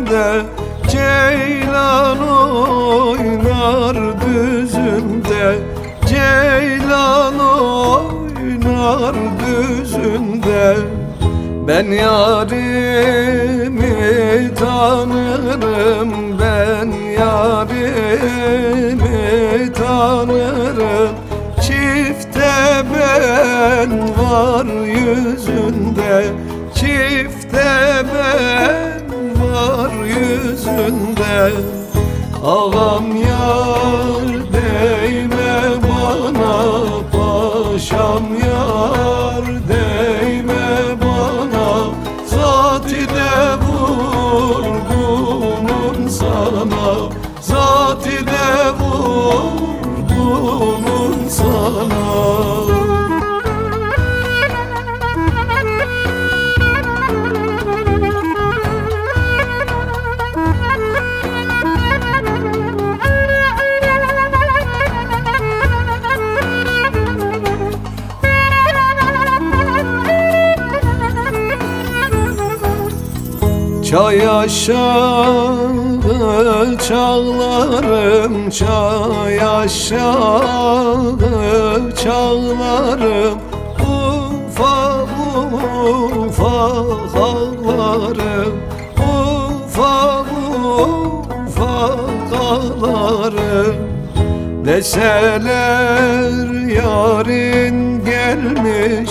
düzünde, ceylan oynar düzünde, ceylan oynar düzünde. Ben yarimi tanırım, ben yarimi tanırım. Çifte ben var yüzünde, çifte ben var yüzünde. Ağam yar değme bana, paşam yar değme bana. Zatide vurgunun sana, zatide vurgunun sana. Çay aşağı çağlarım, çay aşağı çağlarım. Ufak ufak ağlarım, ufak ufak ağlarım. Deseler yarın gelmiş,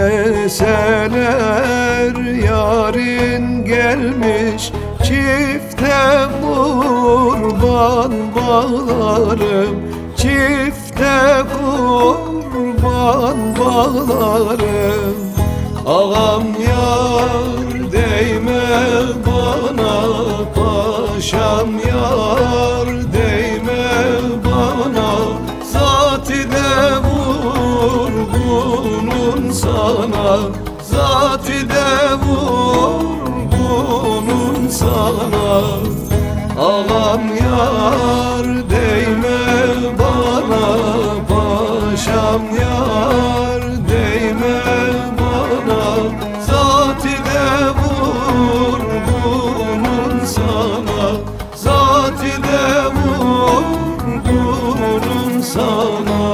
deseler yarın gelmiş. Çifte kurban bağlarım, çifte kurban bağlarım. Ağam yar değme bana, paşam yar değme bana. Zatide vurgunun sana, zatide vurgunun sana. Ağam yar değme bana, paşam yar değme bana. Zatide vurgunun sana, zatide vurgunun sana.